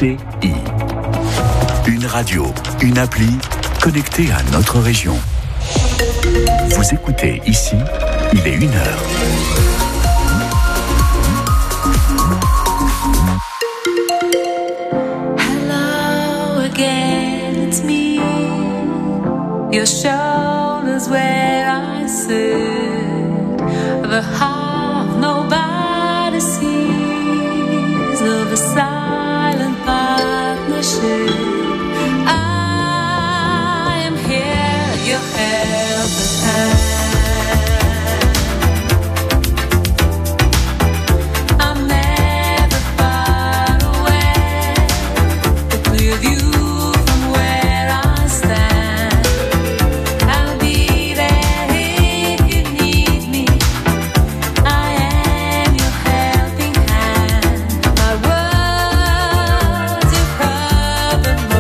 RCI. Une radio, une appli connectée à notre région. Vous écoutez ici, il est 1h. Hello again, it's me. Your shoulders where I sit. The half nobody sees of a silent partnership. I am here, your helping hand. But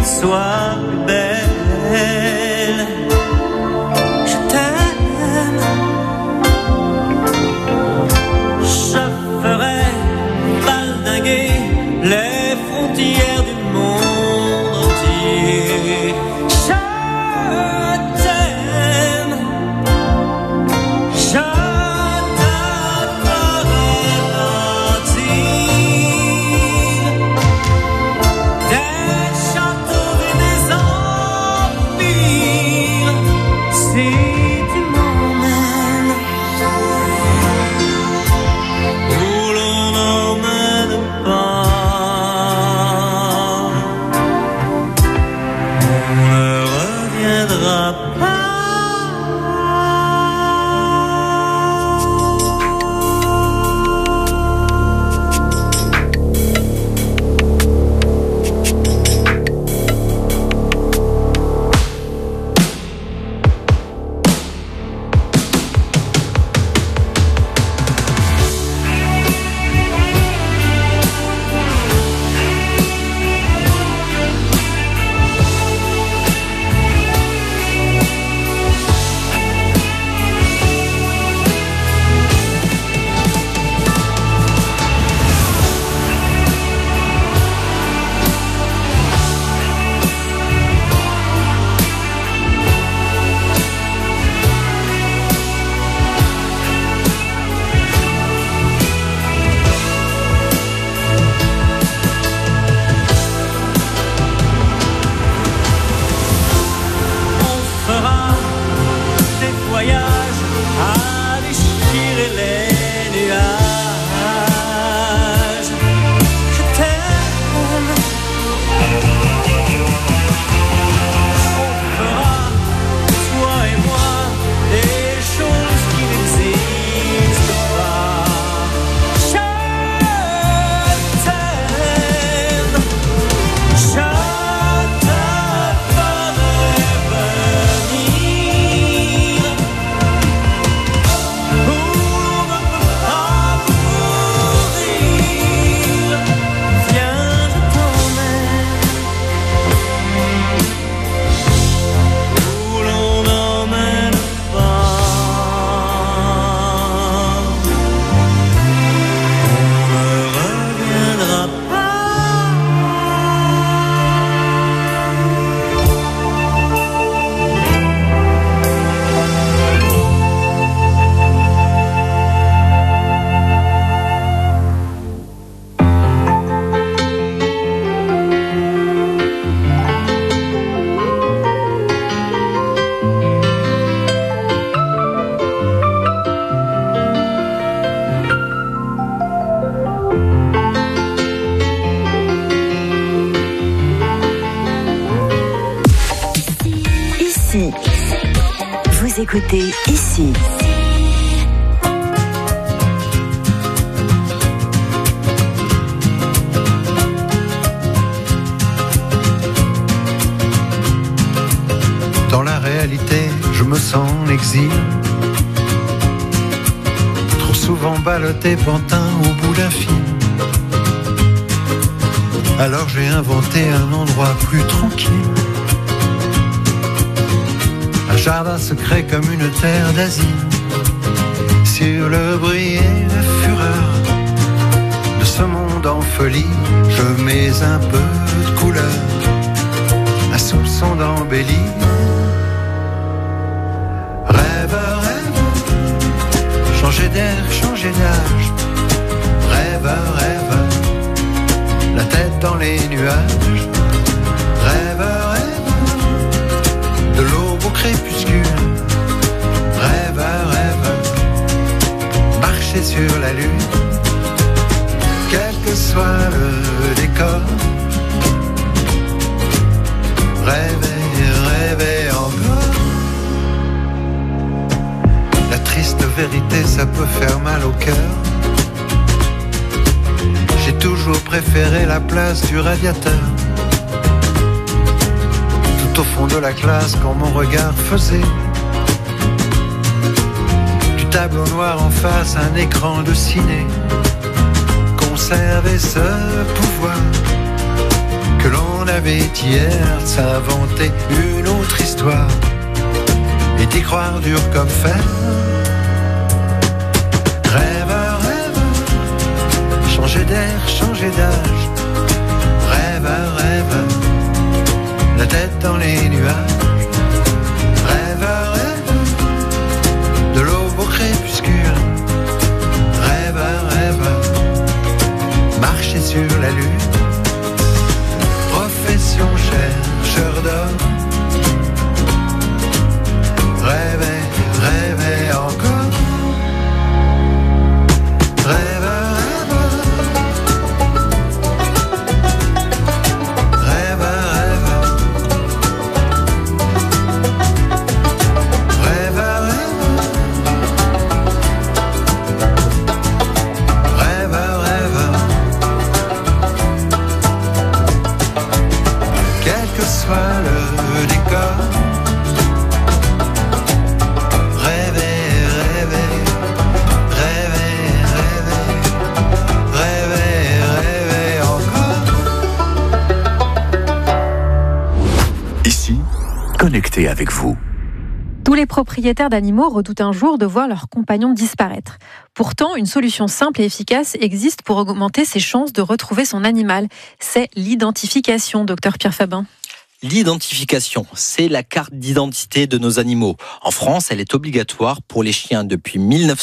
soit plus belle. Je t'aime. Je ferai valdinguer les frontières du monde entier. Je t'aime. Je Écoutez ici. Dans la réalité, je me sens en exil. Trop souvent ballotté pantin au bout d'un fil. Alors j'ai inventé un endroit plus tranquille. Un jardin secret comme une terre d'asile. Sur le bruit et la fureur de ce monde en folie, je mets un peu de couleur, un soupçon d'embellie. Rêve, rêve, changer d'air, changer d'âge. Rêve, rêve, la tête dans les nuages. Rêve, rêve, de l'aube au crépuscule. Rêve, rêve, marcher sur la lune. Quel que soit le décor. Rêver, rêver encore. La triste vérité, ça peut faire mal au cœur. J'ai toujours préféré la place du radiateur. Tout au fond de la classe, quand mon regard faisait du tableau noir en face, un écran de ciné. Conserver ce pouvoir que l'on a rêvé hier de s'inventer une autre histoire et d'y croire dur comme fer. Rêve, rêve, changer d'air, changer d'âge. Rêve, rêve, la tête dans les nuages. Rêve, rêve, de l'aube au crépuscule. Rêve, rêve, marcher sur la lune. Profession chercheur d'or. Rêver, rêver encore. Rêve, rêve, rêve, rêve, rêve, rêve, rêve, quel que soit le décor. Connecté avec vous. Tous les propriétaires d'animaux redoutent un jour de voir leur compagnon disparaître. Pourtant, une solution simple et efficace existe pour augmenter ses chances de retrouver son animal. C'est l'identification, docteur Pierre Fabin. L'identification, c'est la carte d'identité de nos animaux. En France, elle est obligatoire pour les chiens depuis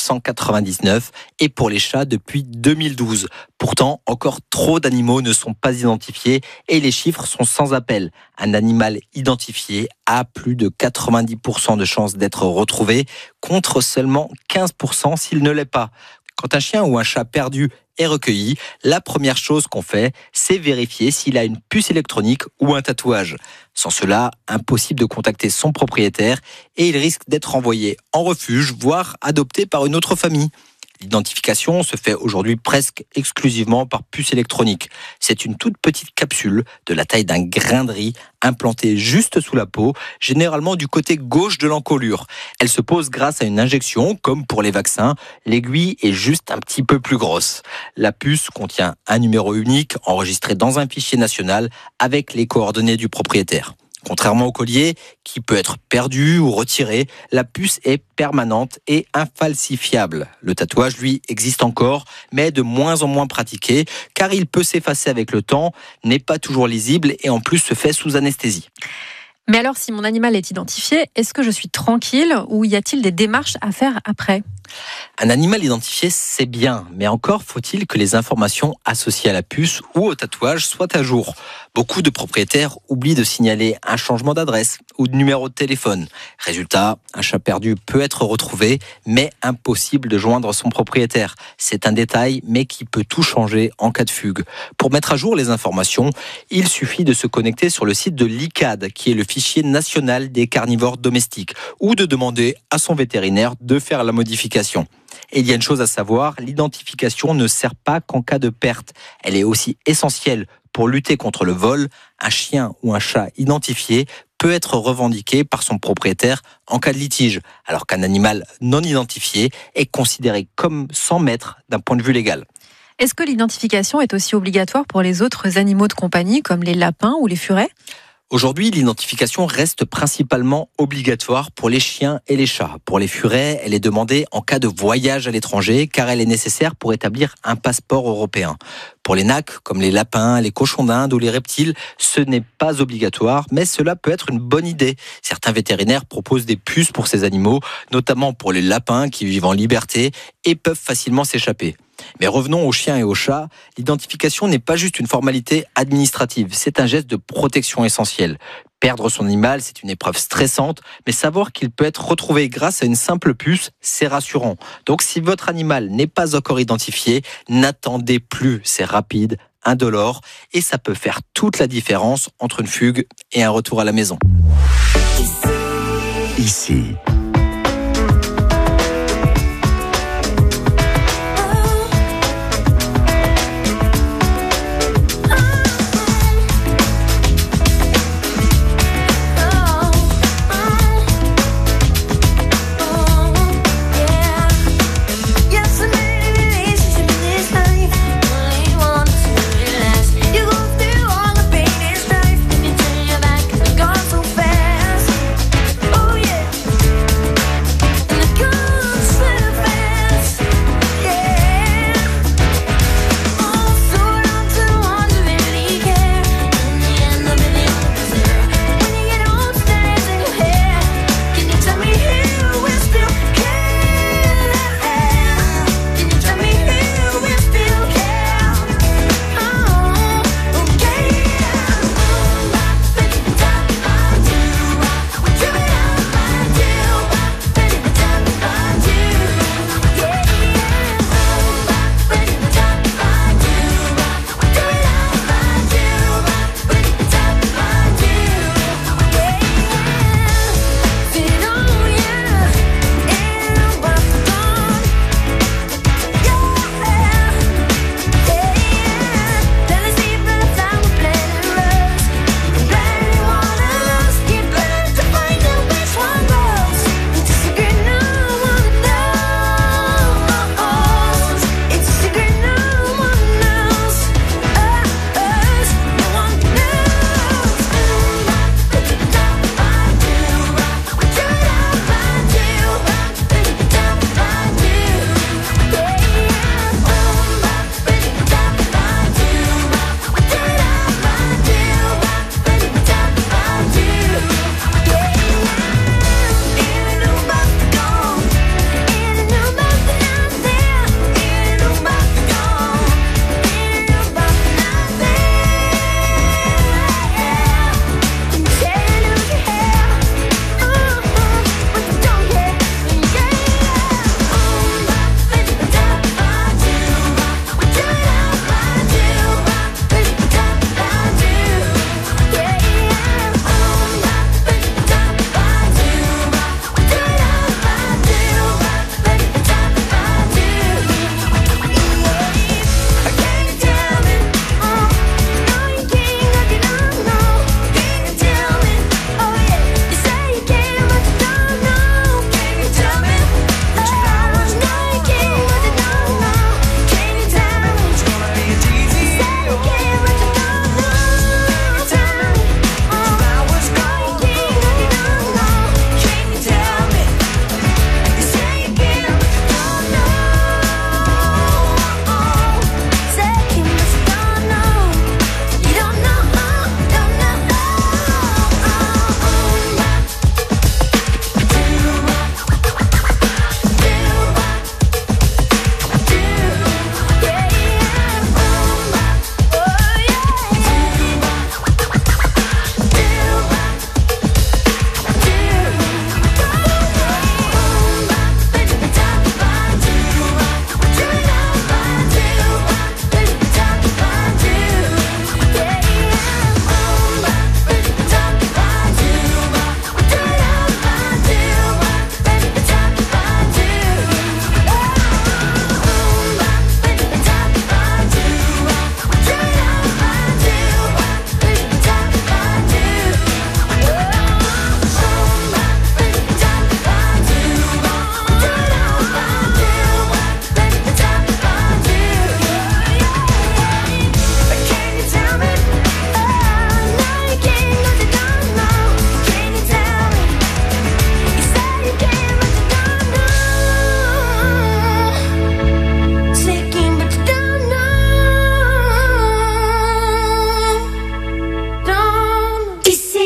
1999 et pour les chats depuis 2012. Pourtant, encore trop d'animaux ne sont pas identifiés et les chiffres sont sans appel. Un animal identifié a plus de 90% de chances d'être retrouvé, contre seulement 15% s'il ne l'est pas. Quand un chien ou un chat perdu est recueilli, la première chose qu'on fait, c'est vérifier s'il a une puce électronique ou un tatouage. Sans cela, impossible de contacter son propriétaire et il risque d'être envoyé en refuge, voire adopté par une autre famille. L'identification se fait aujourd'hui presque exclusivement par puce électronique. C'est une toute petite capsule de la taille d'un grain de riz implantée juste sous la peau, généralement du côté gauche de l'encolure. Elle se pose grâce à une injection, comme pour les vaccins. L'aiguille est juste un petit peu plus grosse. La puce contient un numéro unique enregistré dans un fichier national avec les coordonnées du propriétaire. Contrairement au collier, qui peut être perdu ou retiré, la puce est permanente et infalsifiable. Le tatouage, lui, existe encore, mais de moins en moins pratiqué, car il peut s'effacer avec le temps, n'est pas toujours lisible et en plus se fait sous anesthésie. Mais alors, si mon animal est identifié, est-ce que je suis tranquille ou y a-t-il des démarches à faire après ? Un animal identifié, c'est bien, mais encore faut-il que les informations associées à la puce ou au tatouage soient à jour. Beaucoup de propriétaires oublient de signaler un changement d'adresse ou de numéro de téléphone. Résultat, un chat perdu peut être retrouvé, mais impossible de joindre son propriétaire. C'est un détail, mais qui peut tout changer en cas de fugue. Pour mettre à jour les informations, il suffit de se connecter sur le site de l'ICAD, qui est le fichier national des carnivores domestiques, ou de demander à son vétérinaire de faire la modification. Et il y a une chose à savoir, l'identification ne sert pas qu'en cas de perte. Elle est aussi essentielle pour lutter contre le vol. Un chien ou un chat identifié peut être revendiqué par son propriétaire en cas de litige, alors qu'un animal non identifié est considéré comme sans maître d'un point de vue légal. Est-ce que l'identification est aussi obligatoire pour les autres animaux de compagnie, comme les lapins ou les furets ? Aujourd'hui, l'identification reste principalement obligatoire pour les chiens et les chats. Pour les furets, elle est demandée en cas de voyage à l'étranger, car elle est nécessaire pour établir un passeport européen. Pour les nacs, comme les lapins, les cochons d'Inde ou les reptiles, ce n'est pas obligatoire, mais cela peut être une bonne idée. Certains vétérinaires proposent des puces pour ces animaux, notamment pour les lapins qui vivent en liberté et peuvent facilement s'échapper. Mais revenons aux chiens et aux chats, l'identification n'est pas juste une formalité administrative, c'est un geste de protection essentiel. Perdre son animal, c'est une épreuve stressante, mais savoir qu'il peut être retrouvé grâce à une simple puce, c'est rassurant. Donc si votre animal n'est pas encore identifié, n'attendez plus, c'est rapide, indolore, et ça peut faire toute la différence entre une fugue et un retour à la maison. Ici.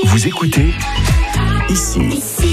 Vous écoutez ici.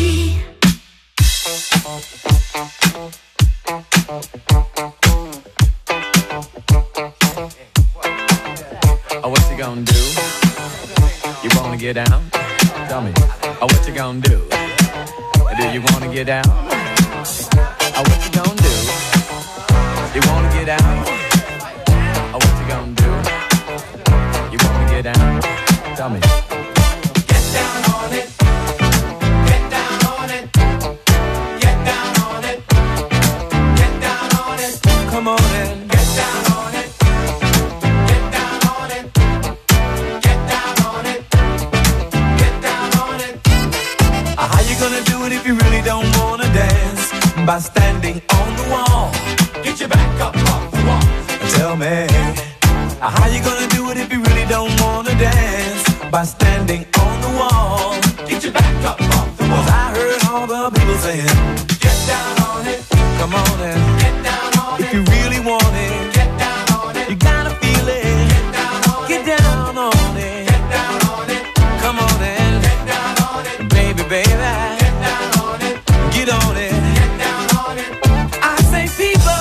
Oh, what you gonna do? You wanna get down? Tell me. Oh, what you gonna do? Do you wanna get down? Oh, what you gonna do? You wanna get down? Oh, what you gonna do? You wanna get down? Tell me. Get down on it. Get down on it. Get down on it. Get down on it. Come on in. Get down on it. Get down on it. Get down on it. Get down on it. How you gonna do it if you really don't wanna dance? By standing on the wall. Get your back up off the wall. Tell me. How you gonna do it if you really don't wanna dance? By standing on the wall. Get your back up off the wall. 'Cause I heard all the people saying, get down on it. Come on in. Get down on it. If you really want it, get down on it. You gotta feel it. Get down on it. Get down on it. Get down on it. Come on in. Get down on it. Baby, baby. Get down on it. Get on it. Get down on it. I say people.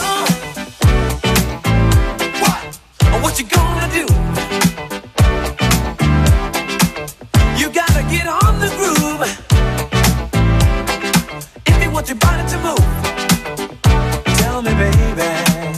What you gonna do? You gotta get on the groove if you want your body to move. Tell me, baby,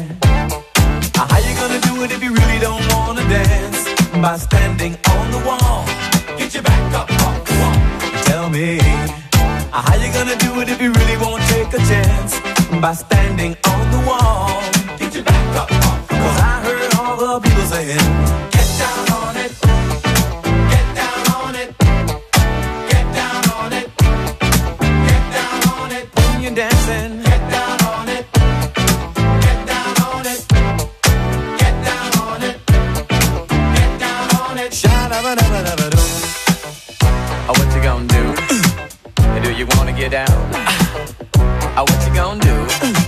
how you gonna do it if you really don't wanna dance? By standing on the wall. Get your back up off the wall. Tell me, how you gonna do it if you really won't take a chance? By standing on the wall. Get your back up off the wall. 'Cause I heard all the people saying, get down on it. Get down on it. Get down on it. Get down on it. When you're dancing, get down on it. Get down on it. Get down on it. Get down on it. Sha-da-ba-da-ba-da-ba-doo. Oh, what you gonna do? Do you wanna get down? Oh, what you gonna do?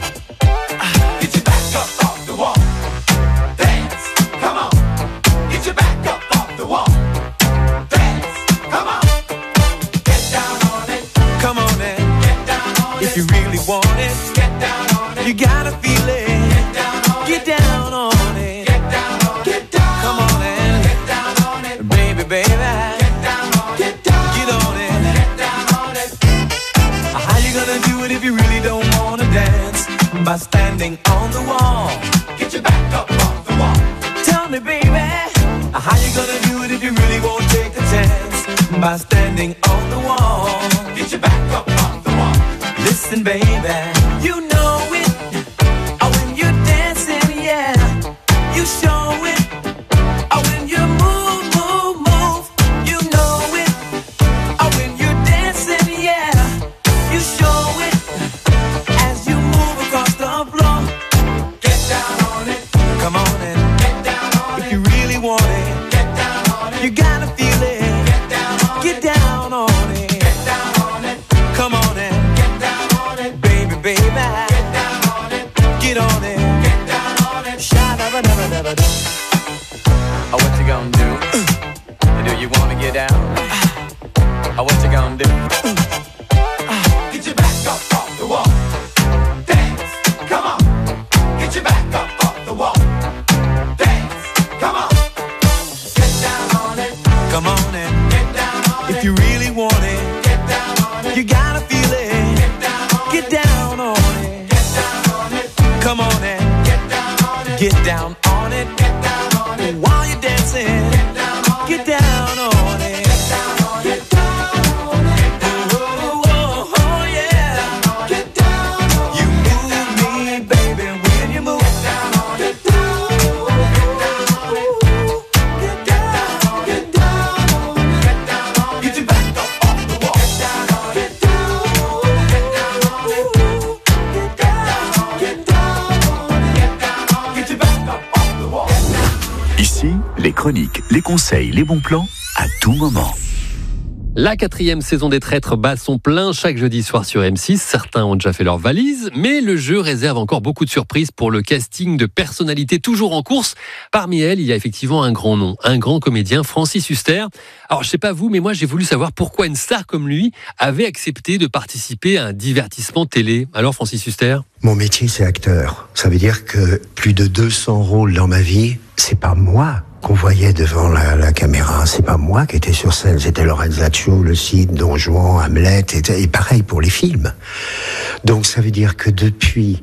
Get your back up off the wall. Dance, come on. Get your back up off the wall. Dance, come on. Get down on it. Come on in. Get down on it. If you really want it, get down on it. You gotta feel it. Get down on it. Get down on it. Get down on it. Get down. Come on in. Get down on it. Baby, baby. Get down on it. Get down. Get on it. Get down on it. How you gonna do it if you really don't wanna dance? By standing on the wall. Get your back up off the wall. Tell me, baby, how you gonna do it if you really won't take a chance? By standing on the wall. Get your back up off the wall. Listen, baby, you know it. Oh, when you're dancing, yeah, you show it. Oh, when you move, move, move, you know it. Oh, when you're dancing, yeah, you show it. As you move across the floor, get down on it. Come on in. Get down on it. If you really want it, get down on it. You gotta feel it. Get down on it. Get down on it. Get down on it. Come on in. Get down on it. Baby, baby. Get down on it. Get on it. Get down on it. Sha-da-ba-da-ba-da-ba-doo. Oh, what you gonna do? Do you wanna get down? Oh, what you gonna do? Get your back up off the wall. Dance, come on. Get your back up off the wall. Dance, come on. Get down on it. Come on in. Get down on it. If you really want it, get down on it. You gotta feel it. Get down on it. Get down on it. Get down on it. Come on in. Get down on it. Get down on it. Get down on it. While you're dancing, get down on it. Get down on it. Get down on it. Get down on it. Oh, oh, oh, yeah. Get down on it. You move me, baby, when you move. Get down on it. Get down on it. Get down on it. Get down on it. Get down on it. Get your back up off the wall. Get down on it. Get down on it. Get down on it. Get down on it. Get down on it. Get down on it. Get your back up off the wall. Ici, les chroniques, les conseils, les bons plans, à tout moment. La 4e saison des Traîtres bat son plein chaque jeudi soir sur M6. Certains ont déjà fait leur valise, mais le jeu réserve encore beaucoup de surprises pour le casting de personnalités toujours en course. Parmi elles, il y a effectivement un grand nom, un grand comédien, Francis Huster. Alors, je sais pas vous, mais moi, j'ai voulu savoir pourquoi une star comme lui avait accepté de participer à un divertissement télé. Alors, Francis Huster ? Mon métier, c'est acteur. Ça veut dire que plus de 200 rôles dans ma vie, c'est pas moi qu'on voyait devant la caméra. C'est pas moi qui étais sur scène. C'était Lorenzaccio, Le Cid, Don Juan, Hamlet, et pareil pour les films. Donc ça veut dire que depuis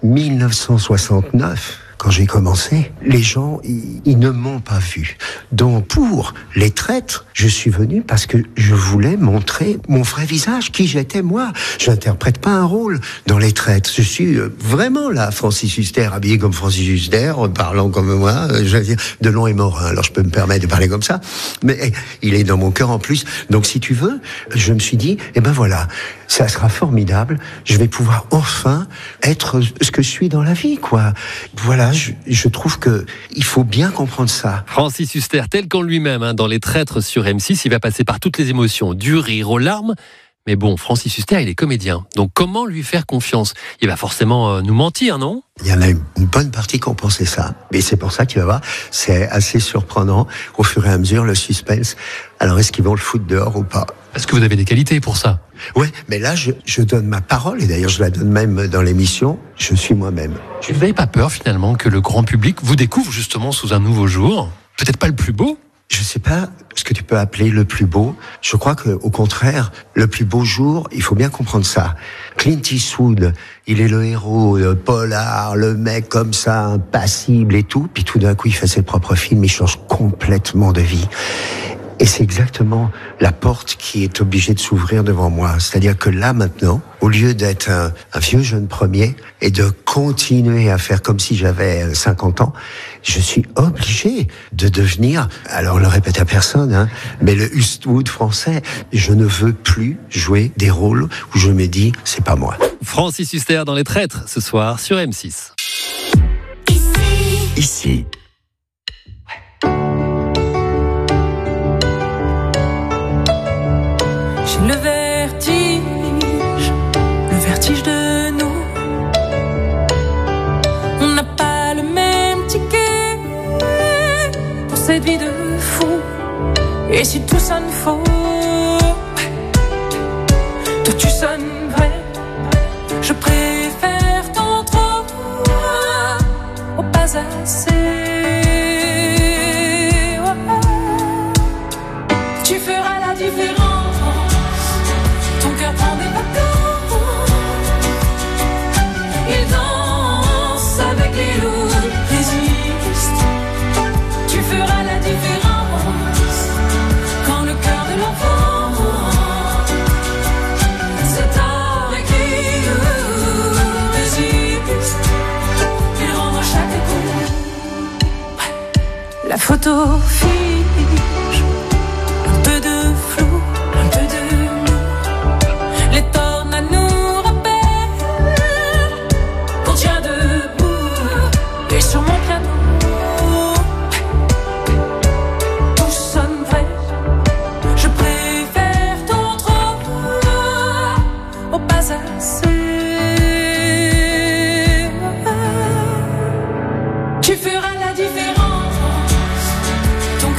1969, quand j'ai commencé, les gens, ils ne m'ont pas vu. Donc pour les Traîtres, je suis venu parce que je voulais montrer mon vrai visage, qui j'étais moi. Je n'interprète pas un rôle dans les Traîtres. Je suis vraiment là, Francis Huster, habillé comme Francis Huster, parlant comme moi, je veux dire, de long et morin. Alors je peux me permettre de parler comme ça, mais il est dans mon cœur en plus. Donc si tu veux, je me suis dit, eh ben voilà, ça sera formidable. Je vais pouvoir enfin être ce que je suis dans la vie, quoi. Voilà. Je trouve que il faut bien comprendre ça. Francis Huster, tel qu'en lui-même, dans Les Traîtres sur M6, il va passer par toutes les émotions, du rire aux larmes. Mais bon, Francis Huster, il est comédien. Donc comment lui faire confiance ? Il va forcément nous mentir, non ? Il y en a une bonne partie qui ont pensé ça. Mais c'est pour ça que tu vas voir, c'est assez surprenant au fur et à mesure, le suspense. Alors est-ce qu'ils vont le foutre dehors ou pas ? Est-ce que vous avez des qualités pour ça ? Ouais, mais là, je donne ma parole, et d'ailleurs je la donne même dans l'émission, je suis moi-même. Vous n'avez pas peur finalement que le grand public vous découvre justement sous un nouveau jour ? Peut-être pas le plus beau ? Je sais pas ce que tu peux appeler le plus beau. Je crois que, au contraire, le plus beau jour, il faut bien comprendre ça. Clint Eastwood, il est le héros, le polar, le mec comme ça, impassible et tout. Puis tout d'un coup, il fait ses propres films, il change complètement de vie. Et c'est exactement la porte qui est obligée de s'ouvrir devant moi. C'est-à-dire que là, maintenant, au lieu d'être un vieux jeune premier et de continuer à faire comme si j'avais 50 ans, je suis obligé de devenir, alors on le répète à personne, mais le Eastwood français. Je ne veux plus jouer des rôles où je me dis, c'est pas moi. Francis Huster dans Les Traîtres, ce soir sur M6. Ici. J'ai le vertige de nous. On n'a pas le même ticket pour cette vie de fou. Et si tout sonne faux, toi tu sonnes vrai. Je préfère tant trop au pas assez. Tu feras la différence. Ton cœur prend des vacances. Il danse avec les loups. Résiste. Tu feras la différence. Quand le cœur de l'enfant c'est avec qui résiste. Il rend à chaque coup. La photo fiche. Un peu de flou. Un peu de les tornades nous rappellent qu'on tient debout. Et sur mon piano tout sonne vrai. Je préfère ton trop au pas assez. Tu feras la différence. Ton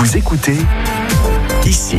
Vous écoutez ici.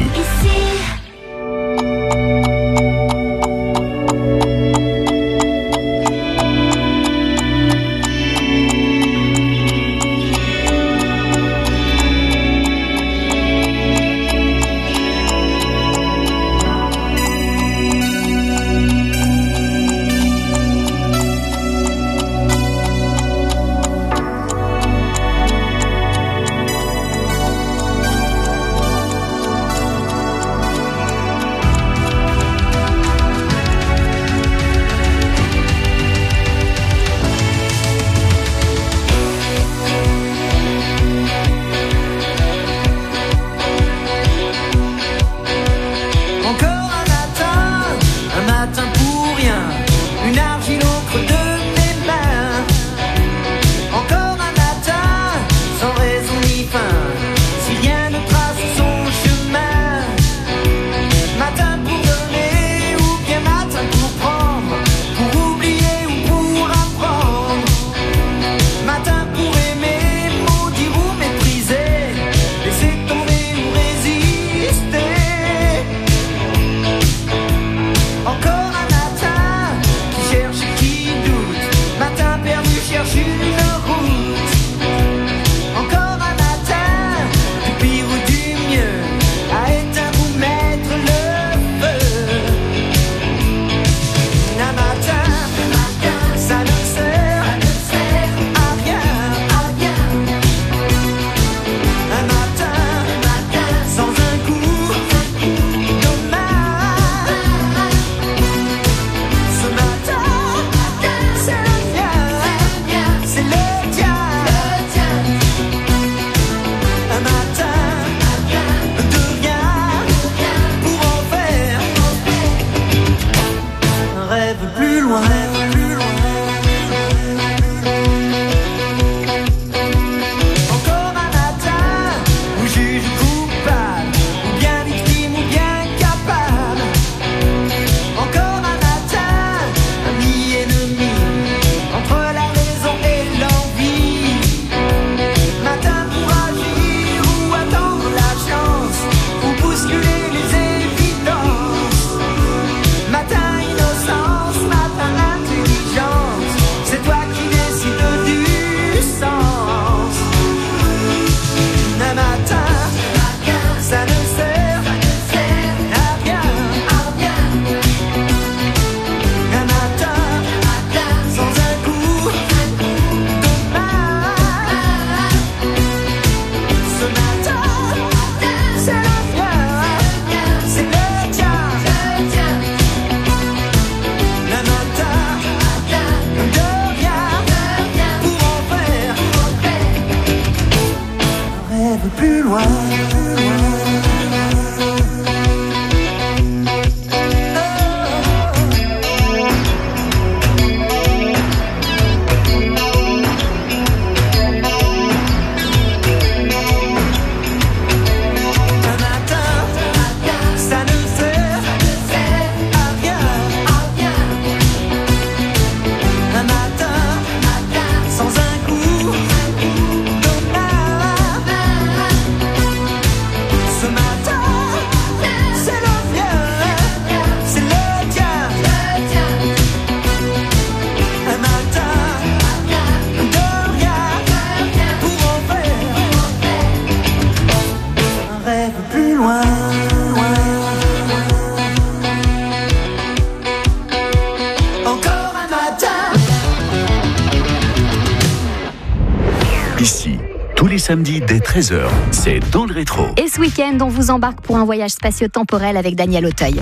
Ici, tous les samedis dès 13h, c'est dans le rétro. Et ce week-end, on vous embarque pour un voyage spatio-temporel avec Daniel Auteuil.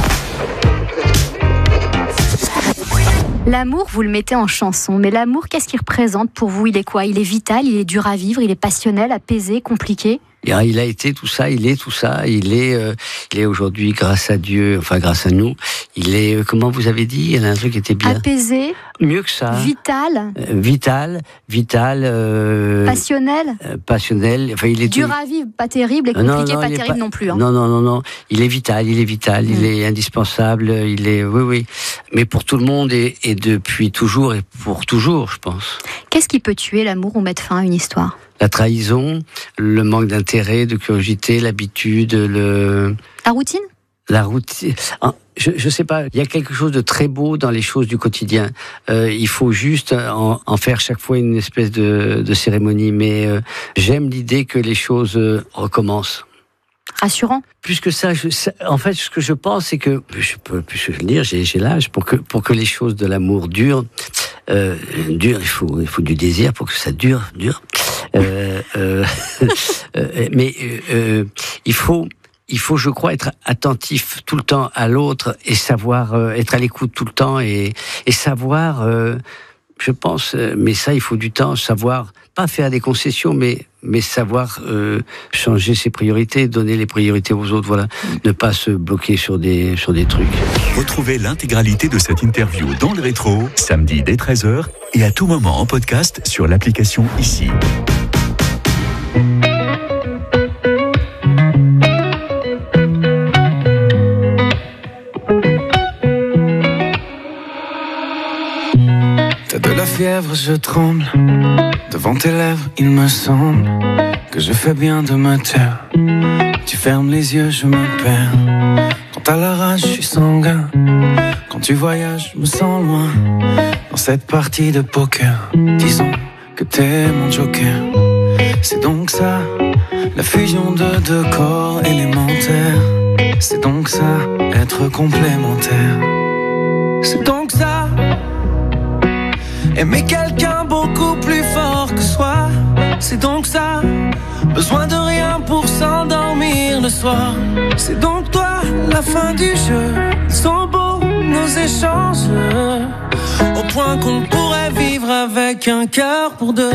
L'amour, vous le mettez en chanson, mais l'amour, qu'est-ce qu'il représente pour vous? Il est quoi? Il est vital, il est dur à vivre, il est passionnel, apaisé, compliqué? Il a été tout ça, il est tout ça, il est aujourd'hui, grâce à Dieu, enfin grâce à nous, il est, comment vous avez dit, il y a un truc qui était bien. Apaisé. Mieux que ça. Vital. Passionnel. Enfin, il est dur à vivre, pas terrible, et compliqué, pas terrible non plus. Hein. Non. Il est vital, il est indispensable, oui. Mais pour tout le monde et depuis toujours et pour toujours, je pense. Qu'est-ce qui peut tuer l'amour ou mettre fin à une histoire? La trahison, le manque d'intérêt, de curiosité, l'habitude, La routine ? La routine. Je sais pas, il y a quelque chose de très beau dans les choses du quotidien. Il faut juste en faire chaque fois une espèce de cérémonie. Mais j'aime l'idée que les choses recommencent. Rassurant. Plus que ça, en fait, ce que je pense, c'est que je peux plus le dire. J'ai l'âge pour que les choses de l'amour durent. Il faut du désir pour que ça dure. Mais il faut, je crois, être attentif tout le temps à l'autre et savoir être à l'écoute tout le temps et savoir. Je pense, mais ça, il faut du temps, savoir pas faire des concessions, mais savoir changer ses priorités, donner les priorités aux autres. Voilà, ne pas se bloquer sur des trucs. Retrouvez l'intégralité de cette interview dans le rétro, samedi dès 13h et à tout moment en podcast sur l'application Ici. T'as de la fièvre, je tremble. Devant tes lèvres, il me semble que je fais bien de me taire. Tu fermes les yeux, je me perds. Quand t'as la rage, je suis sanguin. Quand tu voyages, je me sens loin. Dans cette partie de poker, disons que t'es mon joker. C'est donc ça, la fusion de deux corps élémentaires. C'est donc ça, être complémentaire. C'est donc ça, aimer quelqu'un beaucoup plus fort que soi. C'est donc ça, besoin de rien pour s'endormir le soir. C'est donc toi, la fin du jeu. Ils sont beaux nos échanges, au point qu'on pourrait vivre avec un cœur pour deux.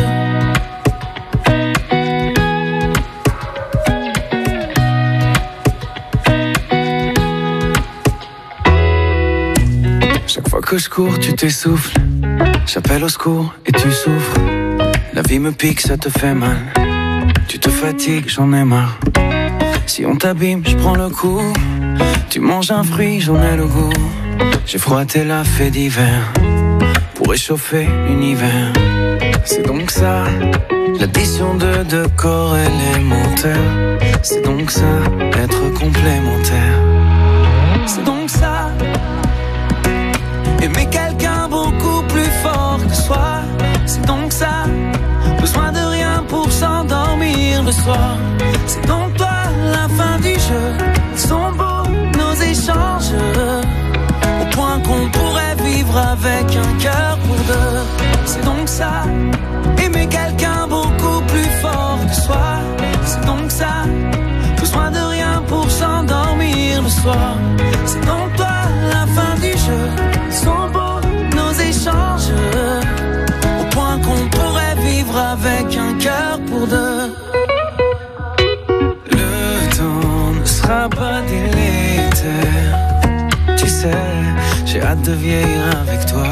Chaque fois que je cours, tu t'essouffles. J'appelle au secours et tu souffres. La vie me pique, ça te fait mal. Tu te fatigues, j'en ai marre. Si on t'abîme, je prends le coup. Tu manges un fruit, j'en ai le goût. J'ai froissé la fée d'hiver pour réchauffer l'univers. C'est donc ça, l'addition de deux corps élémentaires. C'est donc ça, être complémentaire. C'est donc ça, aimer quelqu'un beaucoup plus fort que soi. C'est donc ça, besoin de rien pour s'endormir le soir. C'est donc toi, la fin du jeu. Ils sont beaux nos échanges, au point qu'on pourrait vivre avec un cœur pour deux. C'est donc ça, aimer quelqu'un beaucoup plus fort que soi. C'est donc ça, besoin de rien pour s'endormir le soir. C'est donc toi, la fin du jeu. Ils sont beaux nos échanges, au point qu'on pourrait vivre avec un cœur pour deux. Le temps ne sera pas délétère. Tu sais, j'ai hâte de vieillir avec toi.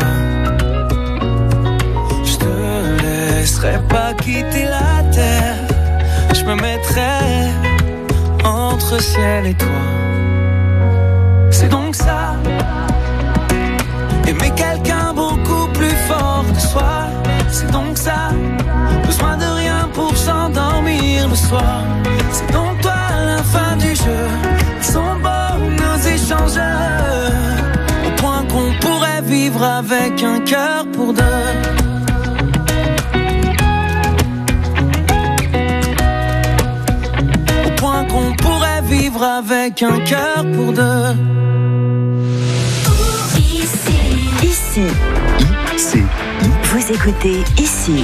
Je te laisserai pas quitter la terre. Je me mettrai entre ciel et toi. C'est donc ça, aimer quelqu'un beaucoup plus fort que soi. C'est donc ça, besoin de rien pour s'endormir le soir. C'est donc toi, la fin du jeu. Ils sont beaux nos échanges, au point qu'on pourrait vivre avec un cœur pour deux. Au point qu'on pourrait vivre avec un cœur pour deux. Ici. Vous écoutez Ici.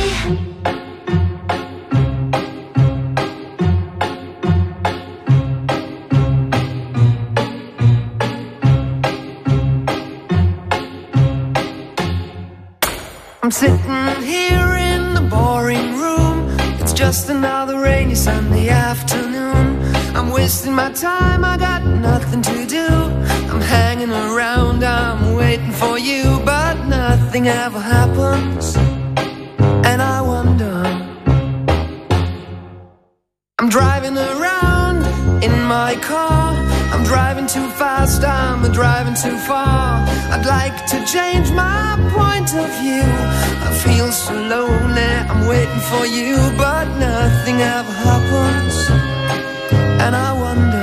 I'm sitting here in the boring room. It's just another rainy Sunday afternoon. I'm wasting my time, I got nothing to do. I'm hanging around, I'm waiting for you, but nothing ever happens. And I wonder, I'm driving around in my car, I'm driving too fast, I'm driving too far. I'd like to change my point of view. I feel so lonely, I'm waiting for you, but nothing ever happens. And I wonder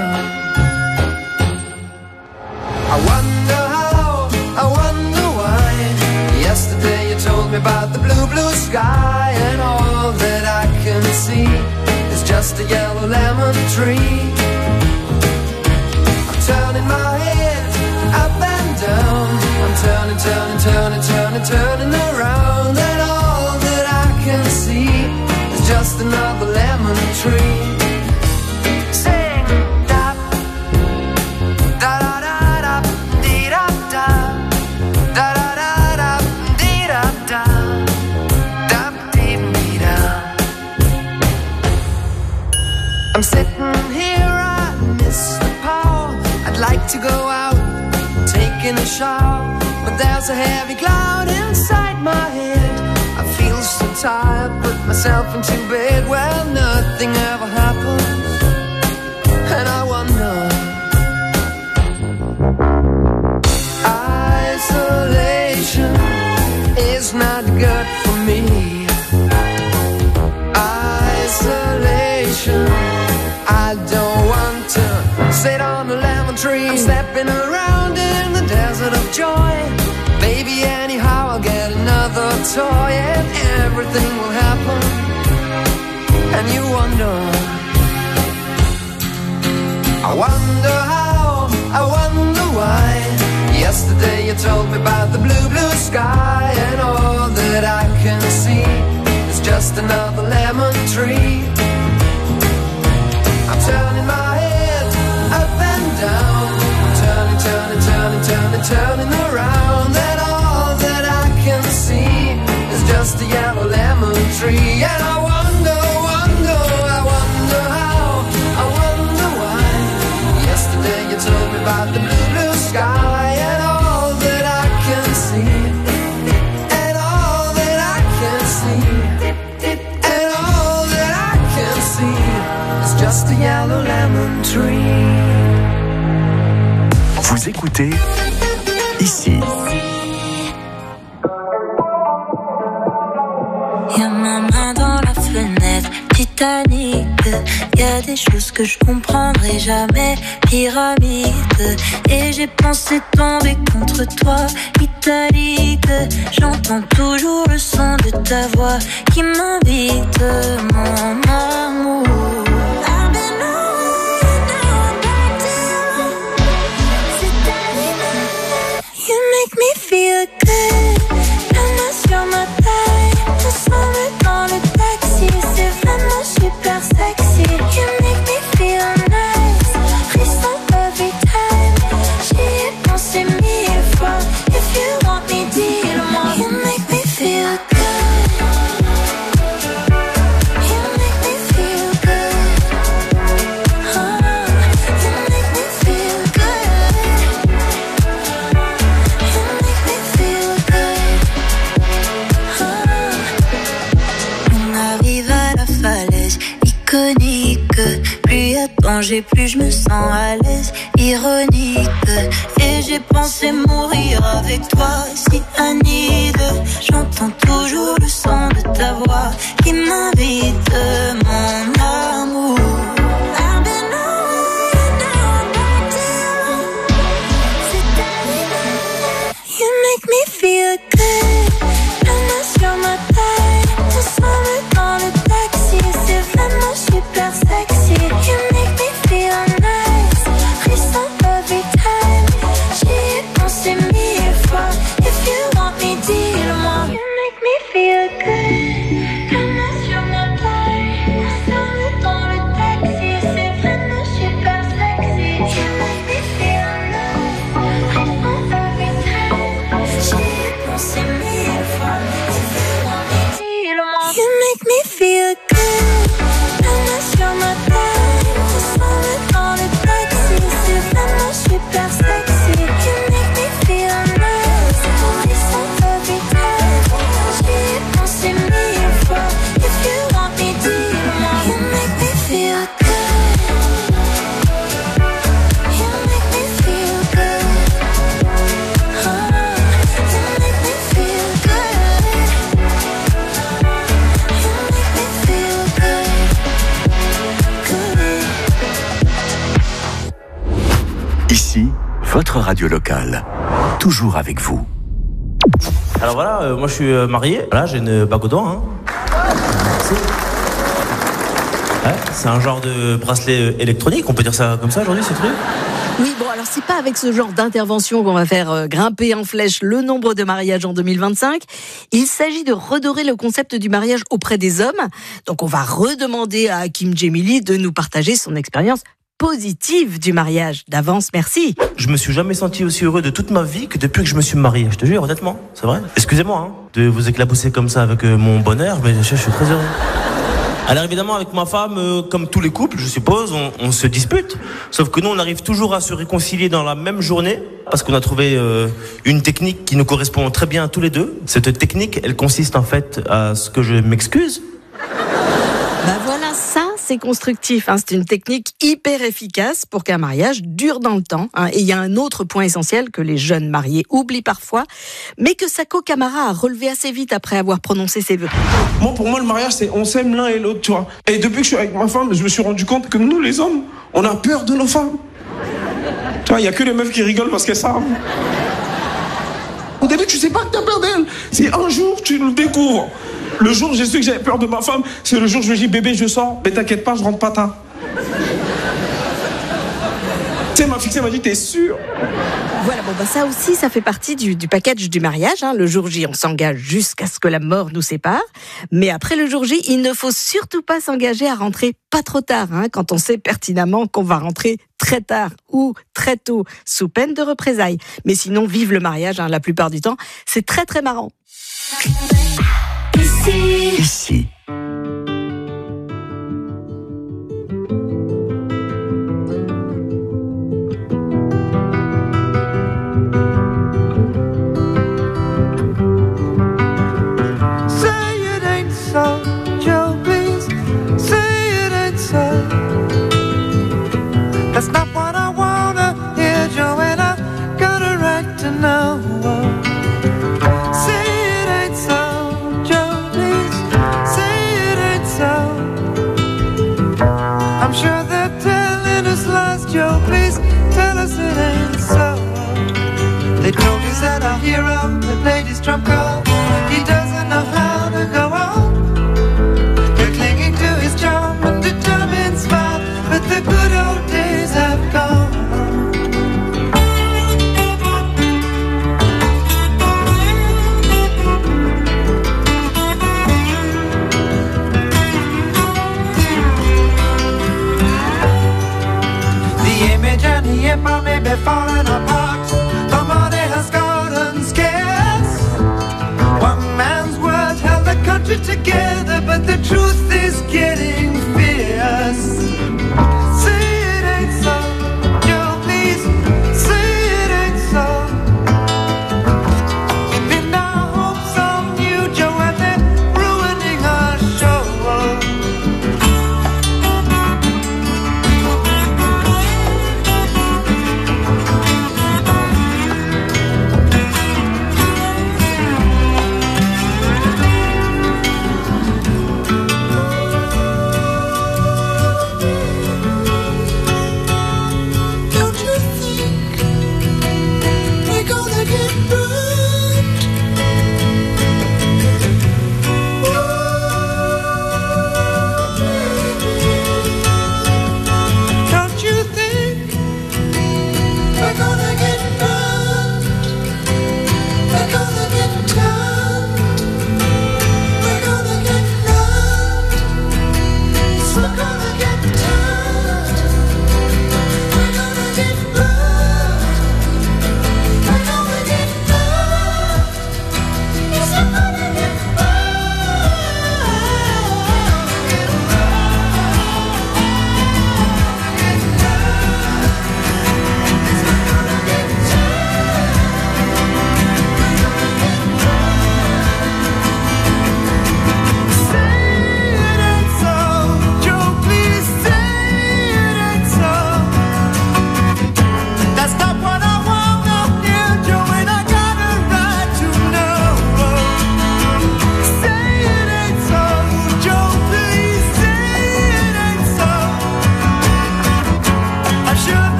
how, I wonder why. Yesterday you told me about the blue, blue sky, and all that I can see is just a yellow lemon tree. I'm turning my head up and down. I'm turning, turning, turning, turning, turning around, and all that I can see is just another lemon tree. I'm sitting here, I miss the power. I'd like to go out, taking a shower, but there's a heavy cloud inside my head. I feel so tired, put myself into bed. Well, nothing ever happens, and I wonder. Isolation is not good for me. Isolation, I don't want to sit on a lemon tree. I'm stepping around in the desert of joy. Baby, anyhow, I'll get another toy, and everything will happen. And you wonder, I wonder how, I wonder why. Yesterday you told me about the blue, blue sky, and all that I can see is just another lemon tree. I'm turning my head up and down. I'm turning, turning, turning, turning, turning around, and all that I can see is just a yellow lemon tree. And I wonder, wonder, I wonder how, I wonder why. Yesterday you told me about the blue, blue sky, and all that I can see, and all that I can see, and all that I can see is just a yellow lemon tree. Vous écoutez ici. Y'a ma main dans la fenêtre, Titanic. Y'a des choses que je comprendrai jamais, pyramide. Et j'ai pensé tomber contre toi, italique. J'entends toujours le son de ta voix qui m'invite, mon amour. You make me feel good. La main sur ma taille, ensemble dans le taxi, c'est vraiment super sexy. You make me feel nice, frisson every time. J'y ai pensé 1000 fois. If you want me, dis-le-moi. You make me feel good. You make me feel good. Oh, you make me feel good. On arrive à la falaise iconique. Plus y a de danger, plus je me sens à l'aise. Ironique. Et j'ai pensé mourir avec toi, si Anide. J'entends toujours le son de ta voix qui m'invite, mon amour. You make me feel good. La main sur ma taille, ensemble dans le taxi, c'est vraiment super sexy. You make me feel nice, frisson every time. J'y ai pensé 1000 fois. If you want me, dis-le-moi. You make me feel good. La main sur ma taille, ensemble dans Ici, votre radio locale. Toujours avec vous. Alors voilà, moi je suis marié. Voilà, j'ai une bague au doigt. Hein. Ouais, c'est un genre de bracelet électronique, on peut dire ça comme ça aujourd'hui, ce truc? Oui, bon, alors c'est pas avec ce genre d'intervention qu'on va faire grimper en flèche le nombre de mariages en 2025. Il s'agit de redorer le concept du mariage auprès des hommes. Donc on va redemander à Hakim Djemili de nous partager son expérience positive du mariage. D'avance, merci. Je me suis jamais senti aussi heureux de toute ma vie que depuis que je me suis marié. Je te jure, honnêtement, c'est vrai. Excusez-moi de vous éclabousser comme ça avec mon bonheur, mais je suis très heureux. Alors évidemment, avec ma femme, comme tous les couples, je suppose, on se dispute. Sauf que nous, on arrive toujours à se réconcilier dans la même journée, parce qu'on a trouvé une technique qui nous correspond très bien à tous les deux. Cette technique, elle consiste en fait à ce que je m'excuse. Ben voilà, ça c'est constructif. Hein. C'est une technique hyper efficace pour qu'un mariage dure dans le temps. Hein. Et il y a un autre point essentiel que les jeunes mariés oublient parfois, mais que Sako Kamara a relevé assez vite après avoir prononcé ses vœux. Pour moi, le mariage, c'est on s'aime l'un et l'autre, tu vois. Et depuis que je suis avec ma femme, je me suis rendu compte que nous, les hommes, on a peur de nos femmes. Tu vois, il n'y a que les meufs qui rigolent parce qu'elles savent. Au début, tu sais pas que t'as peur d'elle. C'est un jour, tu le découvres. Le jour où j'ai su que j'avais peur de ma femme, c'est le jour où je me dis, bébé, je sors, mais t'inquiète pas, je rentre pas tard. Tu sais, ma fixée m'a dit, t'es sûr? Voilà, bon, ça aussi, ça fait partie du package du mariage. Hein. Le jour J, on s'engage jusqu'à ce que la mort nous sépare. Mais après le jour J, il ne faut surtout pas s'engager à rentrer pas trop tard, hein, quand on sait pertinemment qu'on va rentrer très tard ou très tôt, sous peine de représailles. Mais sinon, vive le mariage, hein, la plupart du temps. C'est très, très marrant. Ici. That's not what I wanna hear, Joanna. Got a right to know. Say it ain't so, Joe, please. Say it ain't so. I'm sure they're telling us lies, Joe, please. Tell us it ain't so. They told us that our hero had played his trump card. He doesn't know how to go on. They're clinging to his charm and determined smile, but the good old days have gone. The image and the empire may be falling apart. The money has gotten scarce. One man's word held the country together, but the truth is getting fierce.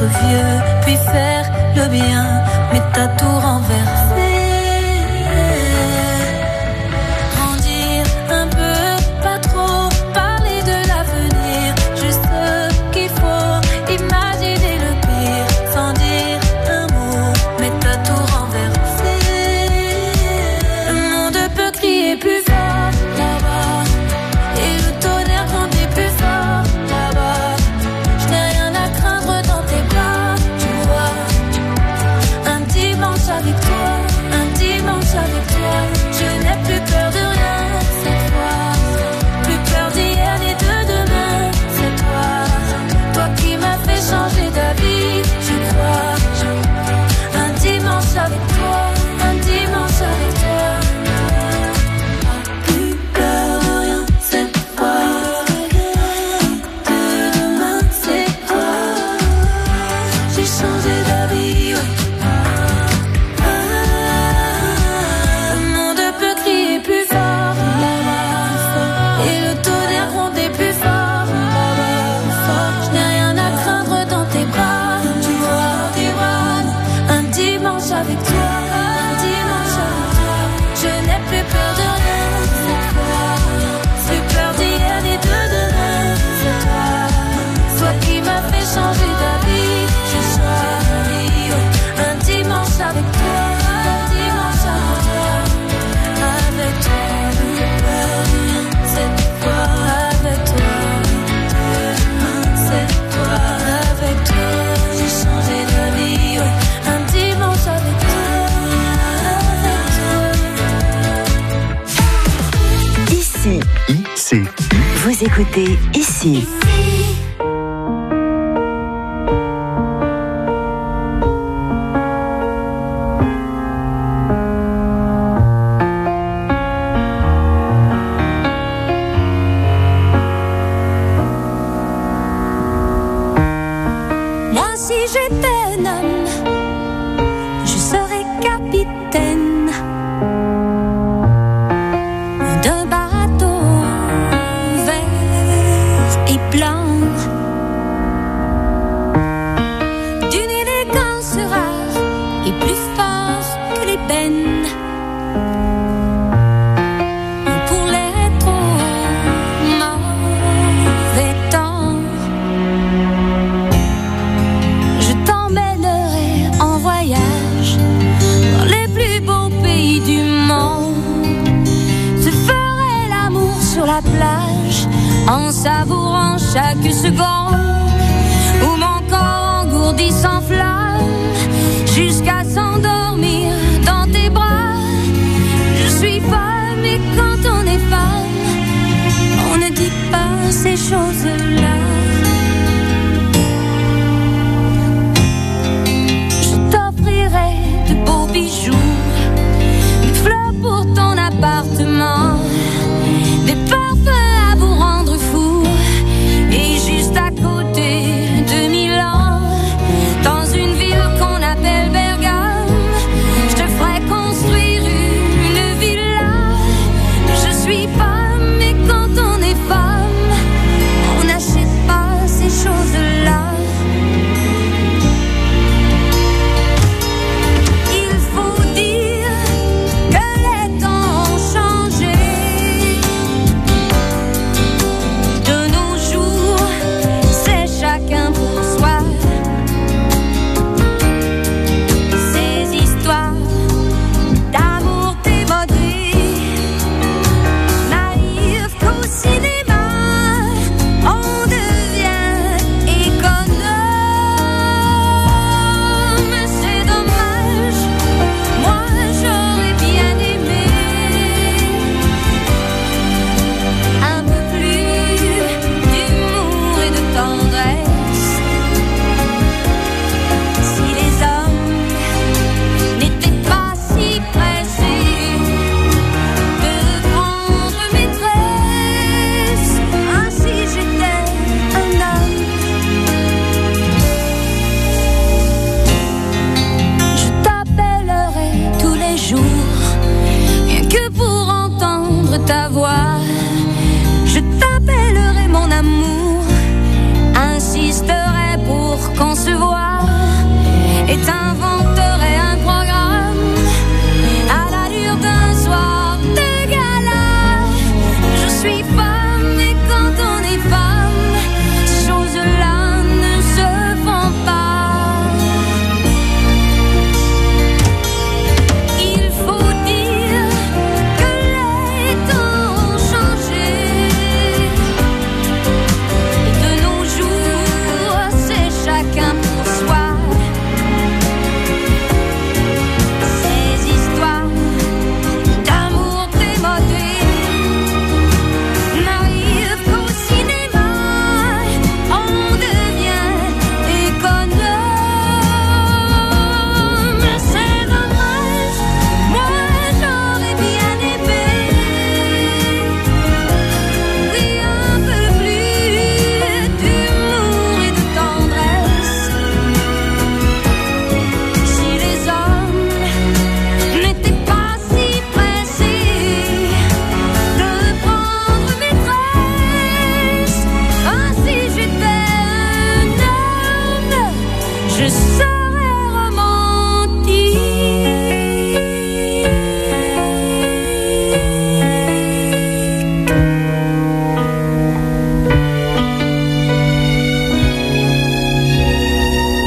vieux, puis faire le bien, mais t'as tout renversé. Grandir un peu, pas trop, parler de l'avenir, juste ce qu'il faut, imaginer le pire, sans dire un mot, mais t'as tout renversé. Le monde peut crier plus fort là-bas, et le tonnerre grandit plus fort là-bas. Je n'ai rien à craindre dans tes bras, tu vois. Un dimanche avec toi, un dimanche avec toi, je n'ai plus peur de rien cette fois. Plus peur d'hier ni de demain, c'est toi. Toi qui m'as fait changer d'avis, je crois. Un dimanche avec toi, un dimanche avec toi. Plus peur de rien cette fois. De demain, c'est toi. J'ai changé d'avis, ouais. Le monde peut crier plus fort là-bas, et le tonnerre gronder plus fort là-bas. Je n'ai rien à craindre dans tes bras, tu vois. Un dimanche avec toi, un dimanche avec toi, je n'ai plus peur de rien cette fois. Plus peur d'hier ni de demain, c'est toi. Toi qui m'as fait changer d'avis, j'ai choisi, ouais. Un dimanche avec toi, un dimanche avec toi. Avec toi, plus peur de rien cette fois. Avec toi, c'est toi. Avec toi, j'ai changé d'avis, ouais. Un dimanche avec toi, avec toi. Ici, ICI. vous écoutez Ici. Moi, si j'étais un homme, je serais capitaine d'un bateau vert et blanc, d'une élégance rare et plus forte que l'ébène. Pour les trop mauvais temps, je t'emmènerai en voyage dans les plus beaux pays du monde. Je ferai l'amour sur la plage en savourant chaque seconde où mon corps engourdi s'enflamme jusqu'à s'endormir dans tes bras. Je suis femme et quand on est femme, on ne dit pas ces choses-là. Je t'offrirai de beaux bijoux, des fleurs pour ton appartement, des parfums à vous rendre fou. Et juste à côté de Milan, dans une ville qu'on appelle Bergame, je te ferai construire une villa. Je suis femme et quand on est femme, on a Je sais